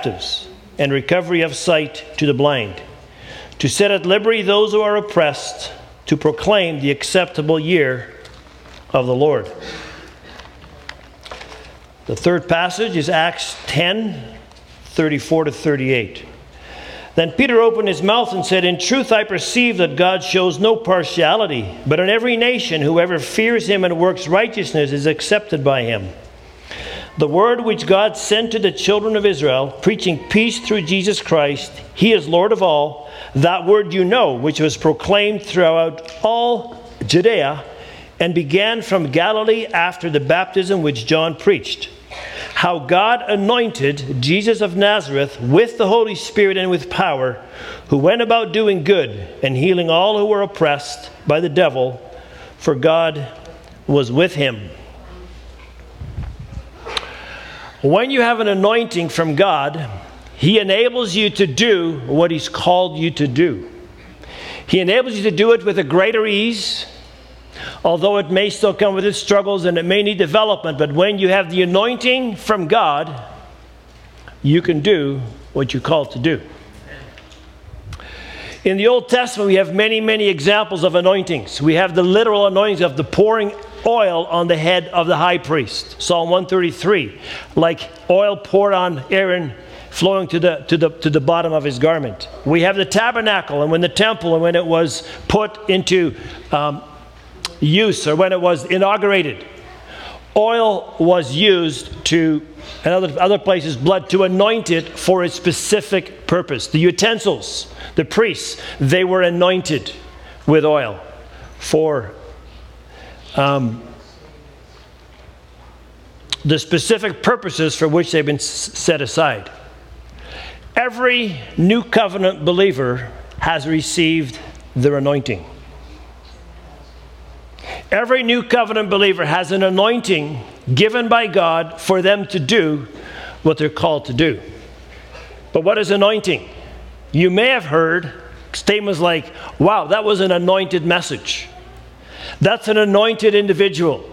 captives, and recovery of sight to the blind, to set at liberty those who are oppressed, to proclaim the acceptable year of the Lord. The third passage is Acts 10:34-38. Then Peter opened his mouth and said, "In truth I perceive that God shows no partiality, but in every nation whoever fears him and works righteousness is accepted by him. The word which God sent to the children of Israel, preaching peace through Jesus Christ, he is Lord of all. That word you know, which was proclaimed throughout all Judea and began from Galilee after the baptism which John preached. How God anointed Jesus of Nazareth with the Holy Spirit and with power, who went about doing good and healing all who were oppressed by the devil, for God was with him." When you have an anointing from God, he enables you to do what he's called you to do. He enables you to do it with a greater ease, although it may still come with its struggles and it may need development. But when you have the anointing from God, you can do what you're called to do. In the Old Testament, we have many, many examples of anointings. We have the literal anointings of the pouring oil on the head of the high priest. Psalm 133, like oil poured on Aaron, flowing to the bottom of his garment. We have the tabernacle, and when the temple, and when it was put into use, or when it was inaugurated, oil was used to, and other places, blood, to anoint it for a specific purpose. The utensils, the priests, they were anointed with oil for the specific purposes for which they've been set aside. Every new covenant believer has received their anointing. Every new covenant believer has an anointing given by God for them to do what they're called to do. But what is anointing? You may have heard statements like, "Wow, that was an anointed message. That's an anointed individual."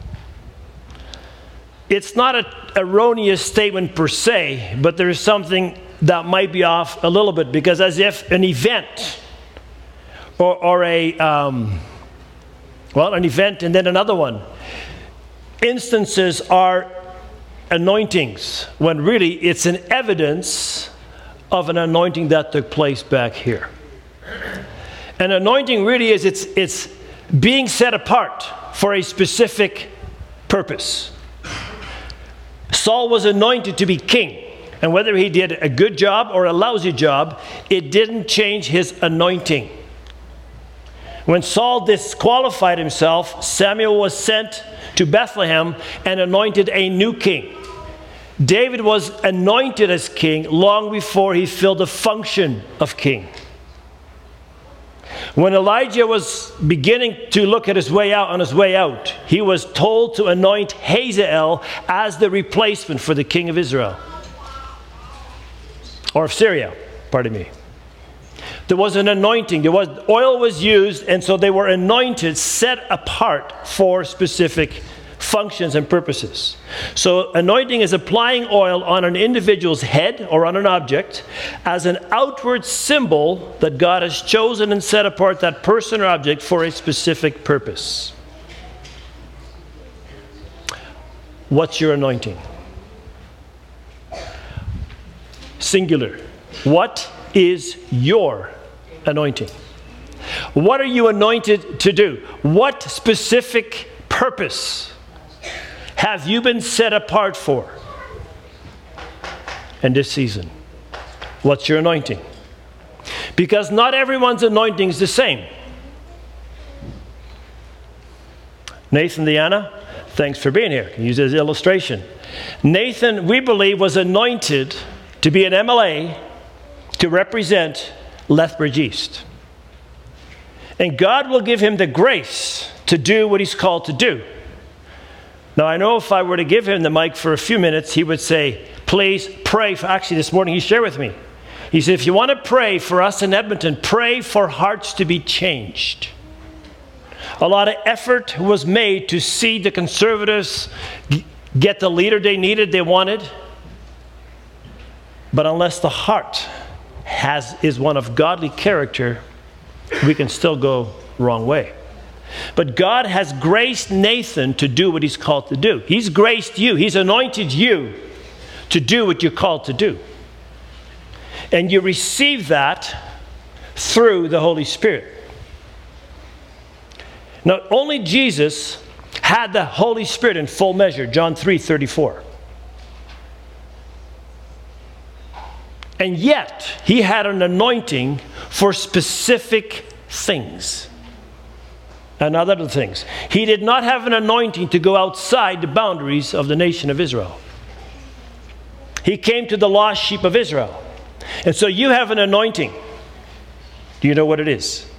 It's not an erroneous statement per se, but there's something that might be off a little bit, because as if an event or an event and then another one. Instances are anointings, when really it's an evidence of an anointing that took place back here. An anointing really is, it's being set apart for a specific purpose. Saul was anointed to be king, and whether he did a good job or a lousy job, it didn't change his anointing. When Saul disqualified himself, Samuel was sent to Bethlehem and anointed a new king. David was anointed as king long before he filled the function of king. When Elijah was beginning to look at his way out, on his way out, he was told to anoint Hazael as the replacement for the king of Israel. Or of Syria, pardon me. There was an anointing. Oil was used, and so they were anointed, set apart for specific functions and purposes. So anointing is applying oil on an individual's head or on an object as an outward symbol that God has chosen and set apart that person or object for a specific purpose. What's your anointing? Singular. What is your anointing? What are you anointed to do? What specific purpose have you been set apart for in this season? What's your anointing? Because not everyone's anointing is the same. Nathan, Deanna, thanks for being here. Use this illustration. Nathan, we believe, was anointed to be an MLA to represent Lethbridge East. And God will give him the grace to do what he's called to do. Now, I know if I were to give him the mic for a few minutes, he would say, please pray for, actually this morning he shared with me. He said, if you want to pray for us in Edmonton, pray for hearts to be changed. A lot of effort was made to see the Conservatives get the leader they needed, they wanted. But unless the heart is one of godly character, we can still go wrong way. But God has graced Nathan to do what he's called to do. He's graced you. He's anointed you to do what you're called to do. And you receive that through the Holy Spirit. Now, only Jesus had the Holy Spirit in full measure, John 3:34. And yet, he had an anointing for specific things. And other things. He did not have an anointing to go outside the boundaries of the nation of Israel. He came to the lost sheep of Israel. And so you have an anointing. Do you know what it is?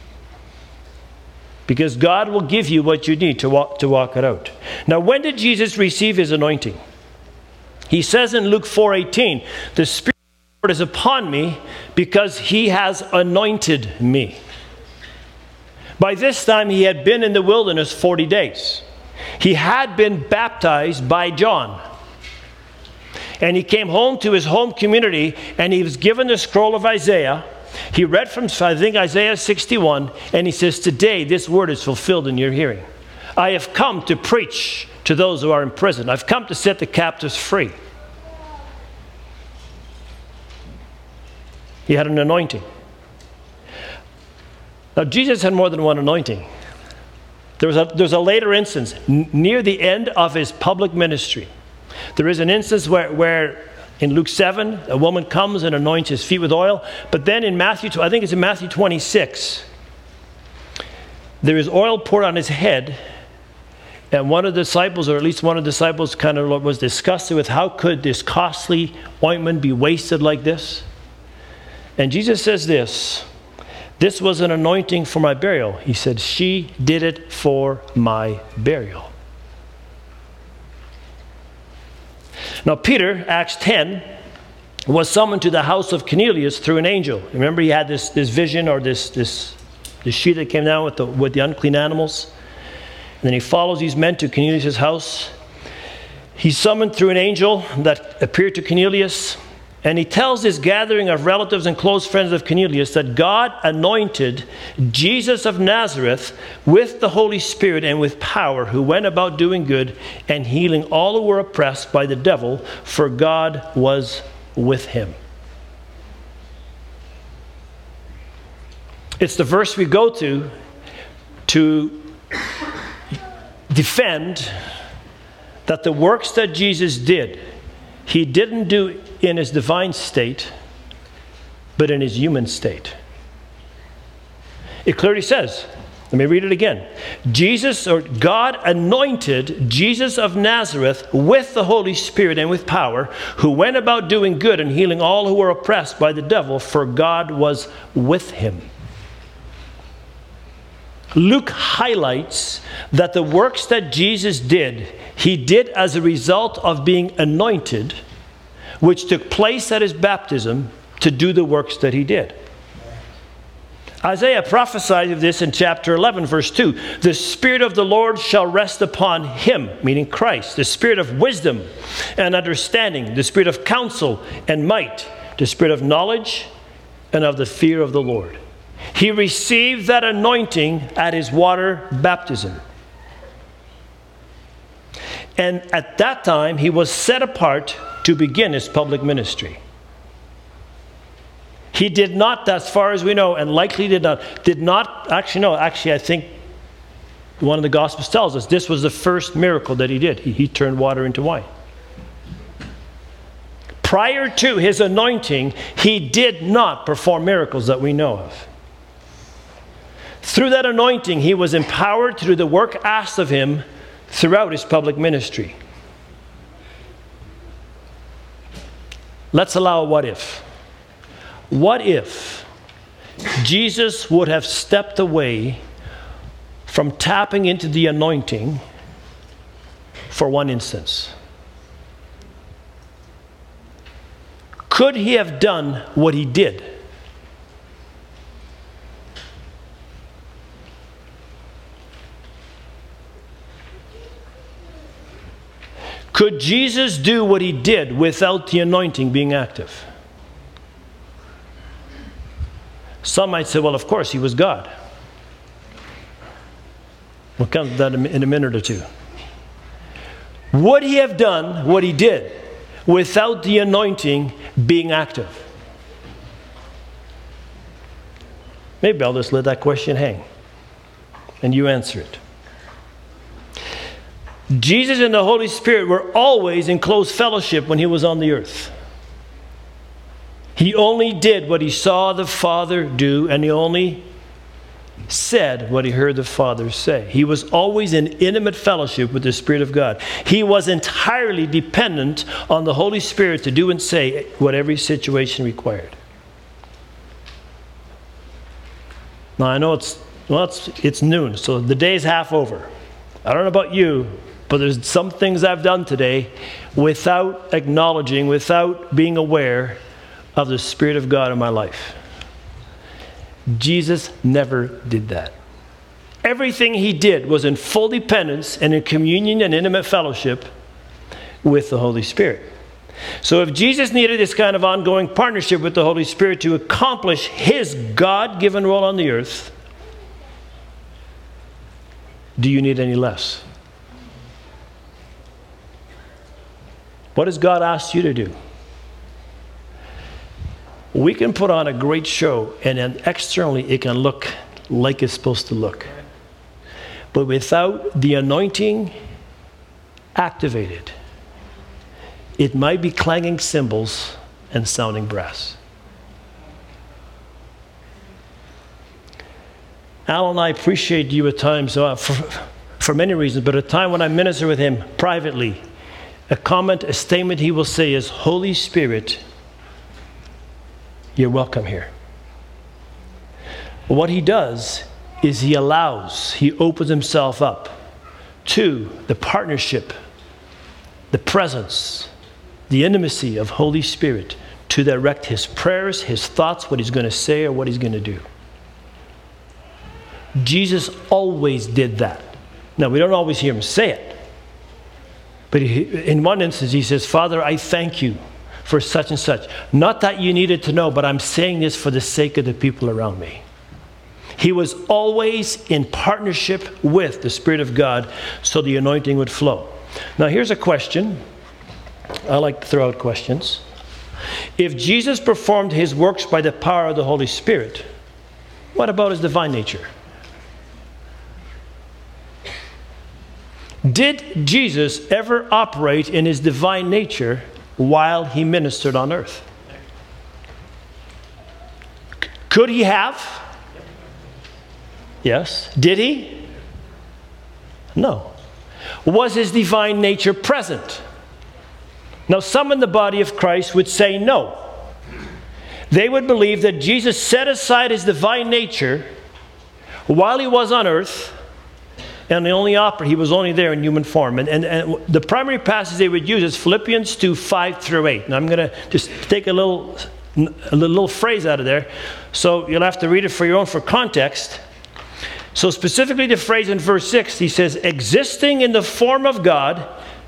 Because God will give you what you need to walk it out. Now, when did Jesus receive his anointing? He says in Luke 4:18, the Spirit of the Lord is upon me because he has anointed me. By this time, he had been in the wilderness 40 days. He had been baptized by John. And he came home to his home community, and he was given the scroll of Isaiah. He read from, I think, Isaiah 61, and he says, today this word is fulfilled in your hearing. I have come to preach to those who are in prison. I've come to set the captives free. He had an anointing. Now, Jesus had more than one anointing. There's a later instance, near the end of his public ministry. There is an instance where in Luke 7, a woman comes and anoints his feet with oil. But then in Matthew, I think it's in Matthew 26, there is oil poured on his head. And one of the disciples, or at least one of the disciples, kind of was disgusted with how could this costly ointment be wasted like this? And Jesus says this was an anointing for my burial. He said, she did it for my burial. Now, Peter, Acts 10, was summoned to the house of Cornelius through an angel. Remember, he had this vision, or this sheet that came down with the unclean animals. And then he follows these men to Cornelius' house. He's summoned through an angel that appeared to Cornelius. And he tells this gathering of relatives and close friends of Cornelius that God anointed Jesus of Nazareth with the Holy Spirit and with power, who went about doing good and healing all who were oppressed by the devil, for God was with him. It's the verse we go to defend that the works that Jesus did, he didn't do in his divine state, but in his human state. It clearly says, let me read it again. God anointed Jesus of Nazareth with the Holy Spirit and with power, who went about doing good and healing all who were oppressed by the devil, for God was with him. Luke highlights that the works that Jesus did, he did as a result of being anointed, which took place at his baptism, to do the works that he did. Isaiah prophesied of this in chapter 11, verse 2. The Spirit of the Lord shall rest upon him, meaning Christ, the Spirit of wisdom and understanding, the Spirit of counsel and might, the Spirit of knowledge and of the fear of the Lord. He received that anointing at his water baptism. And at that time, he was set apart to begin his public ministry. He did not, as far as we know, and likely did not, actually I think one of the Gospels tells us this was the first miracle that he did. He turned water into wine. Prior to his anointing, he did not perform miracles that we know of. Through that anointing, he was empowered to do the work asked of him throughout his public ministry. Let's allow a what if. What if Jesus would have stepped away from tapping into the anointing for one instance? Could he have done what he did? Could Jesus do what he did without the anointing being active? Some might say, well, of course, he was God. We'll come to that in a minute or two. Would he have done what he did without the anointing being active? Maybe I'll just let that question hang and you answer it. Jesus and the Holy Spirit were always in close fellowship when he was on the earth. He only did what he saw the Father do, and he only said what he heard the Father say. He was always in intimate fellowship with the Spirit of God. He was entirely dependent on the Holy Spirit to do and say what every situation required. Now I know it's noon, so the day's half over. I don't know about you, but there's some things I've done today without acknowledging, without being aware of the Spirit of God in my life. Jesus never did that. Everything he did was in full dependence and in communion and intimate fellowship with the Holy Spirit. So if Jesus needed this kind of ongoing partnership with the Holy Spirit to accomplish his God-given role on the earth, do you need any less? What has God asked you to do? We can put on a great show, and then externally it can look like it's supposed to look. But without the anointing activated, it might be clanging cymbals and sounding brass. Al and I appreciate you at times, for many reasons, but at a time when I minister with him privately, a statement he will say is, Holy Spirit, you're welcome here. What he does is he opens himself up to the partnership, the presence, the intimacy of Holy Spirit to direct his prayers, his thoughts, what he's going to say or what he's going to do. Jesus always did that. Now, we don't always hear him say it. But in one instance, he says, Father, I thank you for such and such. Not that you needed to know, but I'm saying this for the sake of the people around me. He was always in partnership with the Spirit of God so the anointing would flow. Now, here's a question. I like to throw out questions. If Jesus performed his works by the power of the Holy Spirit, what about his divine nature? Did Jesus ever operate in his divine nature while he ministered on earth? Could he have? Yes. Did he? No. Was his divine nature present? Now, some in the body of Christ would say no. They would believe that Jesus set aside his divine nature while he was on earth, and he was only there in human form. And the primary passage they would use is Philippians 2, 5 through 8. And I'm going to just take a little phrase out of there. So you'll have to read it for your own for context. So specifically the phrase in verse 6, he says, existing in the form of God,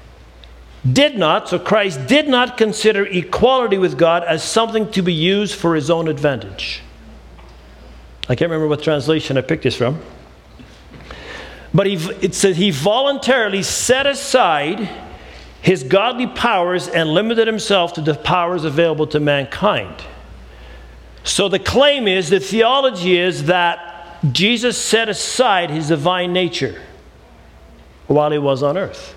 Christ did not consider equality with God as something to be used for his own advantage. I can't remember what translation I picked this from. But it says he voluntarily set aside his godly powers and limited himself to the powers available to mankind. So the claim is, the theology is that Jesus set aside his divine nature while he was on earth.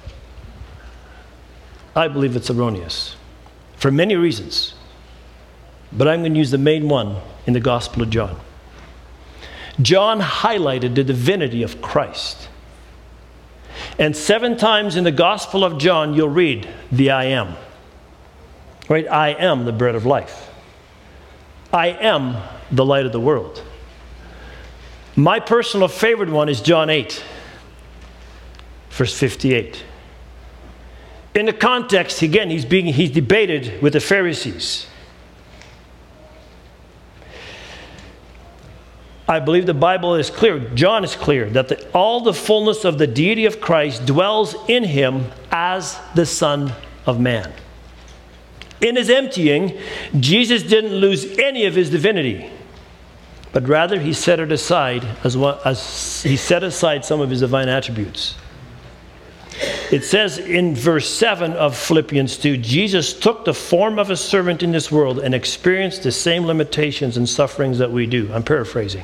I believe it's erroneous for many reasons. But I'm going to use the main one in the Gospel of John. John highlighted the divinity of Christ. And 7 times in the Gospel of John, you'll read the I am. Right? I am the bread of life. I am the light of the world. My personal favorite one is John 8, verse 58. In the context, again, he's debated with the Pharisees. I believe the Bible is clear, John is clear, that all the fullness of the deity of Christ dwells in him as the Son of Man. In his emptying, Jesus didn't lose any of his divinity, but rather he set it aside as he set aside some of his divine attributes. It says in verse 7 of Philippians 2, Jesus took the form of a servant in this world and experienced the same limitations and sufferings that we do. I'm paraphrasing.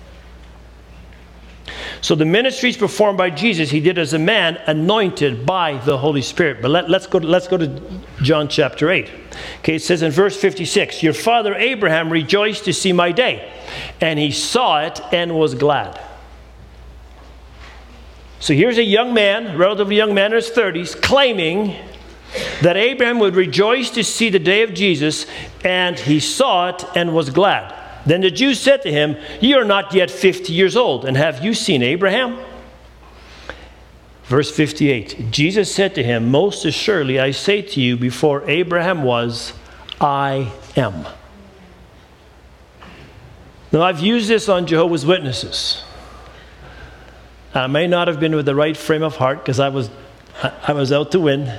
So the ministries performed by Jesus, he did as a man anointed by the Holy Spirit. But let's go to John chapter 8. Okay, it says in verse 56, your father Abraham rejoiced to see my day, and he saw it and was glad. So here's a young man, relatively young man in his 30s, claiming that Abraham would rejoice to see the day of Jesus, and he saw it and was glad. Then the Jews said to him, you are not yet 50 years old, and have you seen Abraham? Verse 58, Jesus said to him, most assuredly I say to you, before Abraham was, I am. Now I've used this on Jehovah's Witnesses. I may not have been with the right frame of heart because I was out to win.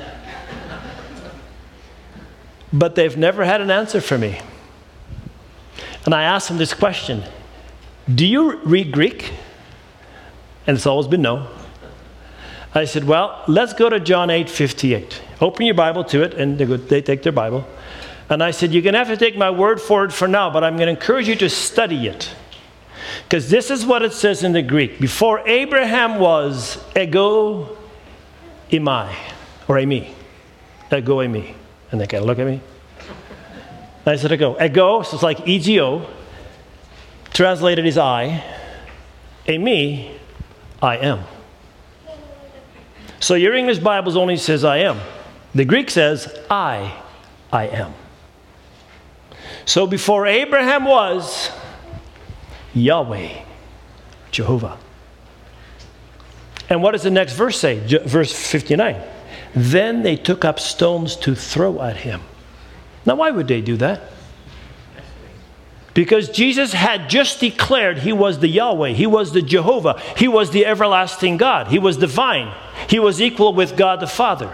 But they've never had an answer for me. And I asked them this question, do you read Greek? And it's always been no. I said, well, let's go to John 8:58. Open your Bible to it, and they take their Bible. And I said, you're going to have to take my word for it for now, but I'm going to encourage you to study it. Because this is what it says in the Greek. Before Abraham was, ego eimi, or eimi. Ego eimi. And they kind of look at me. I said, ego, so it's like ego, translated is I. Eimi, I am. So your English Bible only says I am. The Greek says I am. So before Abraham was, Yahweh, Jehovah. And what does the next verse say? Verse 59. Then they took up stones to throw at him. Now, why would they do that? Because Jesus had just declared he was the Yahweh, he was the Jehovah, he was the everlasting God, he was divine, he was equal with God the Father.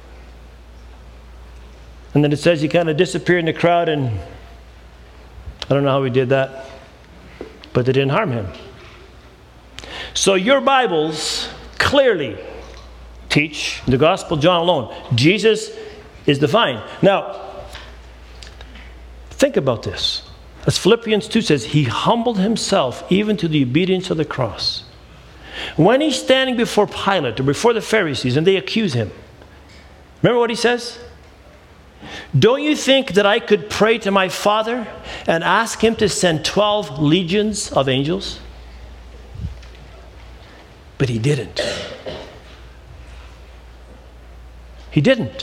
And then it says he kind of disappeared in the crowd, and I don't know how he did that, but they didn't harm him. So your Bibles clearly teach, the Gospel of John alone, Jesus is divine. Now, think about this. As Philippians 2 says, he humbled himself even to the obedience of the cross. When he's standing before Pilate or before the Pharisees and they accuse him, remember what he says? Don't you think that I could pray to my Father and ask him to send 12 legions of angels? But he didn't. He didn't.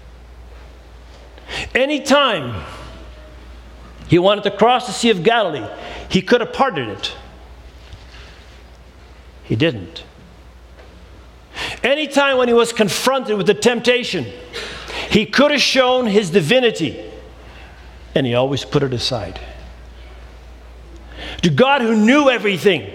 Anytime he wanted to cross the Sea of Galilee, he could have parted it. He didn't. Anytime when he was confronted with the temptation, he could have shown his divinity, and he always put it aside. To God who knew everything,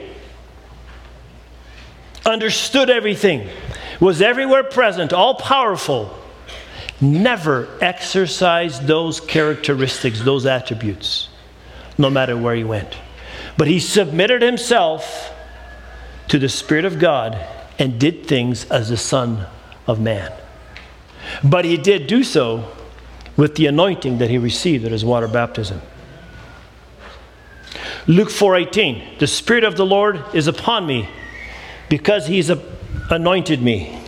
understood everything, was everywhere present, all-powerful, never exercised those characteristics, those attributes, no matter where he went. But he submitted himself to the Spirit of God and did things as the Son of Man. But he did do so with the anointing that he received at his water baptism. Luke 4:18, the Spirit of the Lord is upon me because he's anointed me.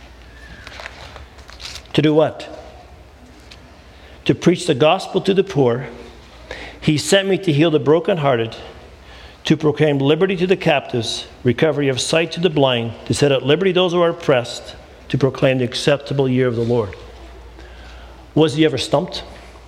To do what? To preach the gospel to the poor. He sent me to heal the brokenhearted, to proclaim liberty to the captives, recovery of sight to the blind, to set at liberty those who are oppressed, to proclaim the acceptable year of the Lord. Was he ever stumped?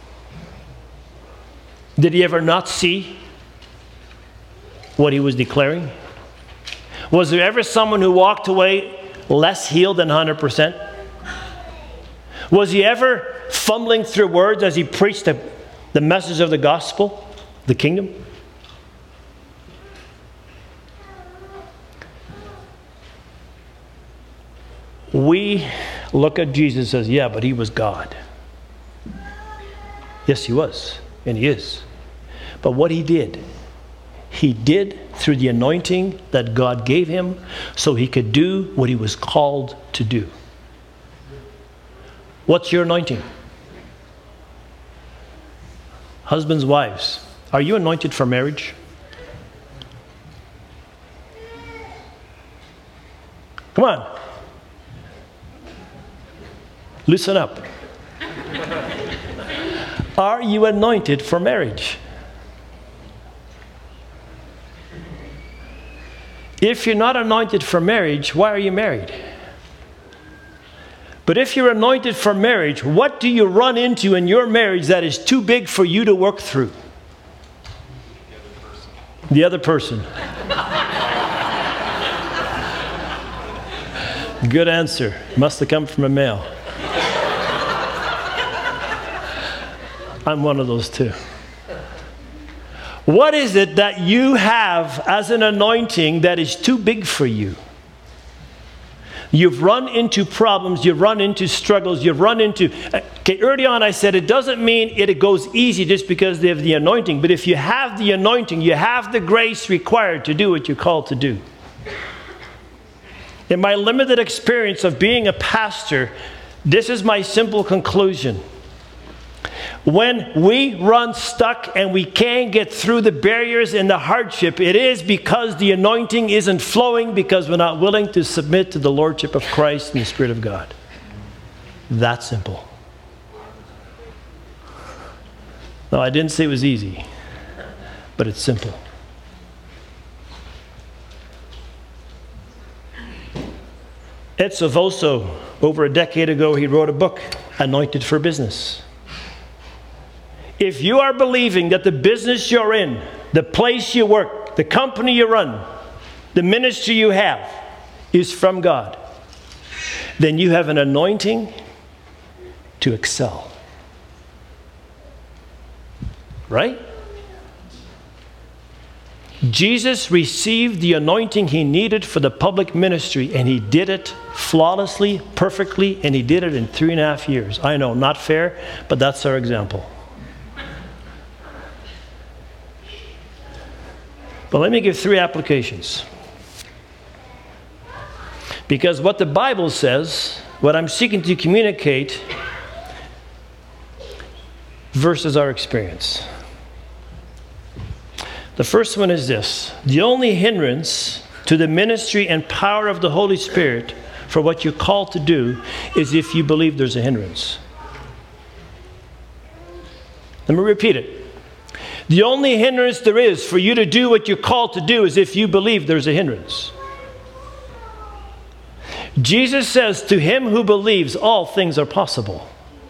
Did he ever not see what he was declaring? Was there ever someone who walked away less healed than 100%? Was he ever fumbling through words as he preached the message of the gospel, the kingdom? We look at Jesus and says, yeah, but he was God. Yes, he was, and he is. But what he did through the anointing that God gave him so he could do what he was called to do. What's your anointing? Husbands, wives, are you anointed for marriage? Come on. Listen up. Are you anointed for marriage? If you're not anointed for marriage, why are you married? But if you're anointed for marriage, what do you run into in your marriage that is too big for you to work through? The other person. Good answer. Must have come from a male. I'm one of those too. What is it that you have as an anointing that is too big for you? You've run into problems, you've run into struggles, you've run into... Okay, early on I said it doesn't mean it goes easy just because they have the anointing, but if you have the anointing, you have the grace required to do what you're called to do. In my limited experience of being a pastor, this is my simple conclusion. When we run stuck and we can't get through the barriers and the hardship, it is because the anointing isn't flowing, because we're not willing to submit to the Lordship of Christ and the Spirit of God. That simple. No, I didn't say it was easy, but it's simple. Ed Silvoso, over a decade ago, he wrote a book, Anointed for Business. If you are believing that the business you're in, the place you work, the company you run, the ministry you have is from God, then you have an anointing to excel. Right? Jesus received the anointing he needed for the public ministry, and he did it flawlessly, perfectly, and he did it in 3.5 years. I know, not fair, but that's our example. But let me give 3 applications. Because what the Bible says, what I'm seeking to communicate, versus our experience. The first one is this: the only hindrance to the ministry and power of the Holy Spirit for what you're called to do is if you believe there's a hindrance. Let me repeat it. The only hindrance there is for you to do what you're called to do is if you believe there's a hindrance. Jesus says, to him who believes, all things are possible.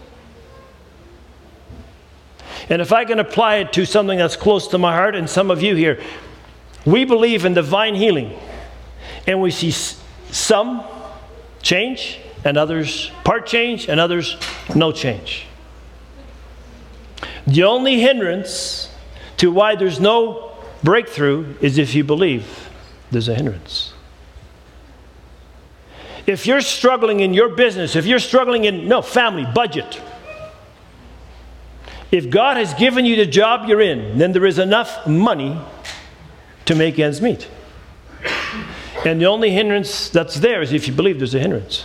And if I can apply it to something that's close to my heart, and some of you here, we believe in divine healing. And we see some change, and others part change, and others no change. The only hindrance to why there's no breakthrough is if you believe there's a hindrance. If you're struggling in your business, if you're struggling in, family, budget, if God has given you the job you're in, then there is enough money to make ends meet. And the only hindrance that's there is if you believe there's a hindrance.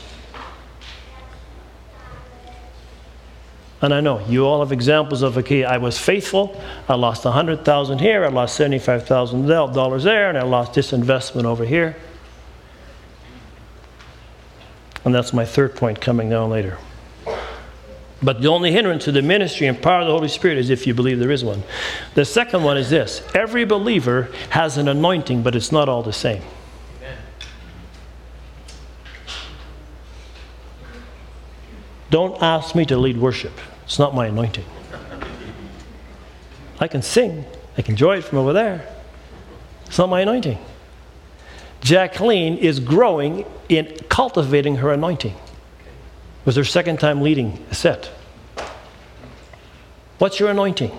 And I know you all have examples of, okay, I was faithful, I lost $100,000 here, I lost $75,000 there, and I lost this investment over here. And that's my third point coming down later. But the only hindrance to the ministry and power of the Holy Spirit is if you believe there is one. The second one is this: every believer has an anointing, but it's not all the same. Amen. Don't ask me to lead worship. It's not my anointing. I can sing. I can enjoy it from over there. It's not my anointing. Jacqueline is growing in cultivating her anointing. It was her second time leading a set. What's your anointing?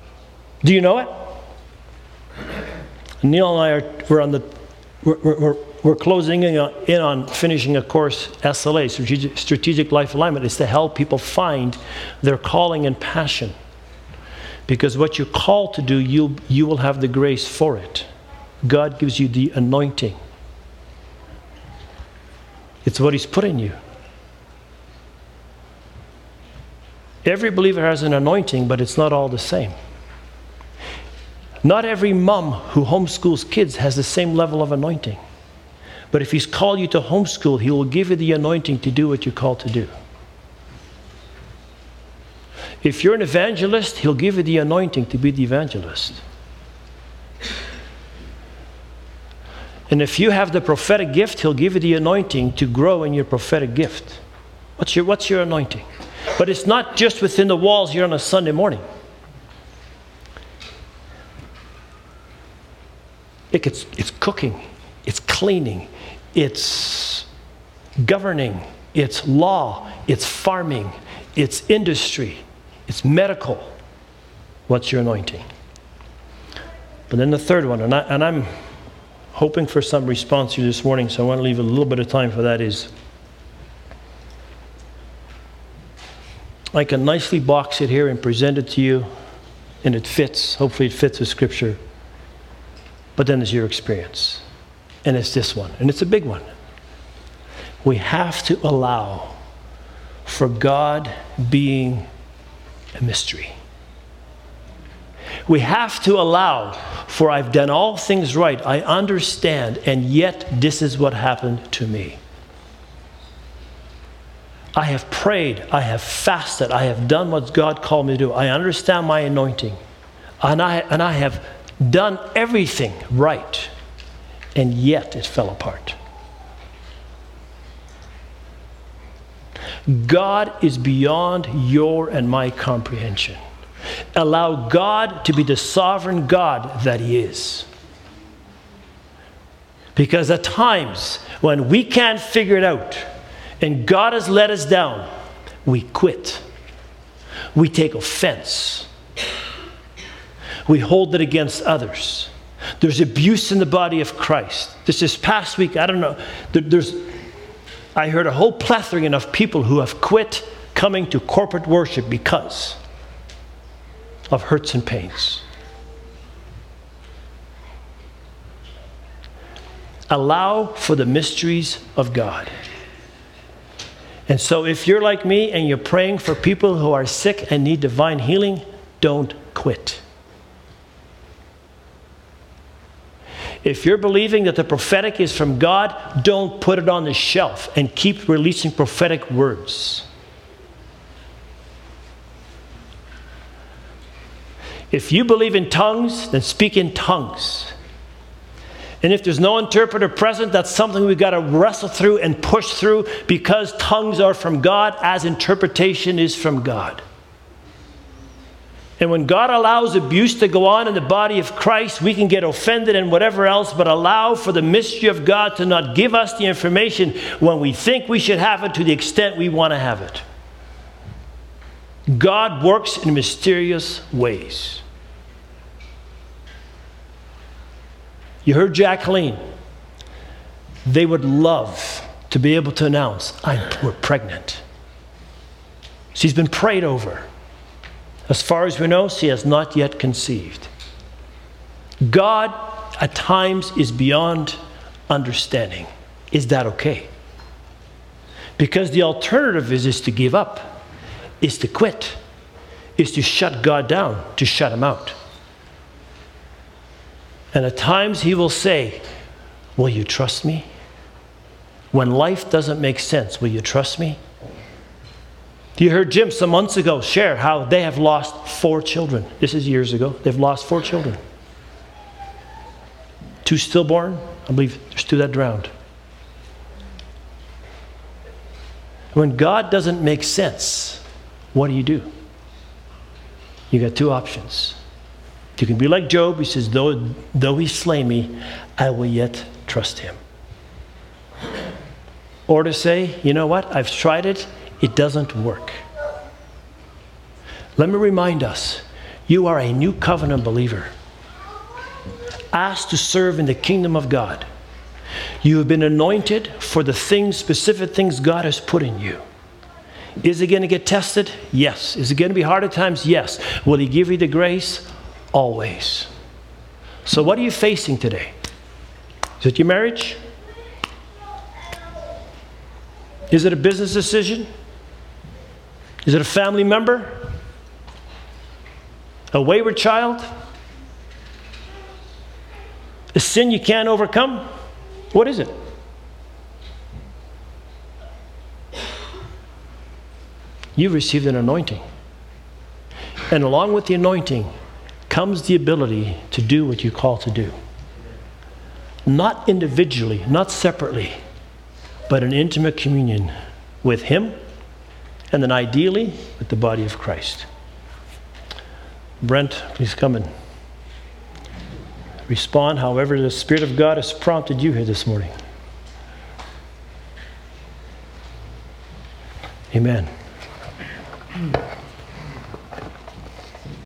Do you know it? Neil and I we're we're closing in on finishing a course, SLA, Strategic Life Alignment. It's to help people find their calling and passion. Because what you're called to do, you will have the grace for it. God gives you the anointing. It's what He's put in you. Every believer has an anointing, but it's not all the same. Not every mom who homeschools kids has the same level of anointing. But if He's called you to homeschool, He will give you the anointing to do what you're called to do. If you're an evangelist, He'll give you the anointing to be the evangelist. And if you have the prophetic gift, He'll give you the anointing to grow in your prophetic gift. What's your anointing? But it's not just within the walls here on a Sunday morning. It's cooking, it's cleaning, it's governing, it's law, it's farming, it's industry, it's medical. What's your anointing? But then the third one, and I'm hoping for some response here this morning, so I want to leave a little bit of time for that, is I can nicely box it here and present it to you, and it fits. Hopefully it fits with Scripture. But then there's your experience. And it's this one. And it's a big one. We have to allow for God being a mystery. We have to allow for I've done all things right. I understand, and yet this is what happened to me. I have prayed, I have fasted, I have done what God called me to do. I understand my anointing. And I have done everything right, and yet it fell apart. God is beyond your and my comprehension. Allow God to be the sovereign God that He is. Because at times when we can't figure it out and God has let us down, we quit. We take offense. We hold it against others. There's abuse in the body of Christ. This past week, I don't know, I heard a whole plethora of people who have quit coming to corporate worship because of hurts and pains. Allow for the mysteries of God. And so if you're like me and you're praying for people who are sick and need divine healing, don't quit. If you're believing that the prophetic is from God, don't put it on the shelf and keep releasing prophetic words. If you believe in tongues, then speak in tongues. And if there's no interpreter present, that's something we've got to wrestle through and push through, because tongues are from God as interpretation is from God. And when God allows abuse to go on in the body of Christ, we can get offended and whatever else, but allow for the mystery of God to not give us the information when we think we should have it to the extent we want to have it. God works in mysterious ways. You heard Jacqueline. They would love to be able to announce, we're pregnant. She's been prayed over. As far as we know, she has not yet conceived. God, at times, is beyond understanding. Is that okay? Because the alternative is to give up, is to quit, is to shut God down, to shut Him out. And at times He will say, will you trust me? When life doesn't make sense, will you trust me? You heard Jim some months ago share how they have lost 4 children. This is years ago. They've lost 4 children. 2 stillborn. I believe there's 2 that drowned. When God doesn't make sense, what do? You got 2 options. You can be like Job. He says, though He slay me, I will yet trust Him. Or to say, you know what? I've tried it. It doesn't work. Let me remind us, you are a new covenant believer, asked to serve in the kingdom of God. You have been anointed for the things, specific things God has put in you. Is it going to get tested? Yes. Is it going to be hard at times? Yes. Will He give you the grace? Always. So what are you facing today? Is it your marriage? Is it a business decision? Is it a family member? A wayward child? A sin you can't overcome? What is it? You've received an anointing. And along with the anointing comes the ability to do what you're called to do. Not individually, not separately, but in intimate communion with Him, and then ideally with the body of Christ. Brent, please come and respond however the Spirit of God has prompted you here this morning. Amen.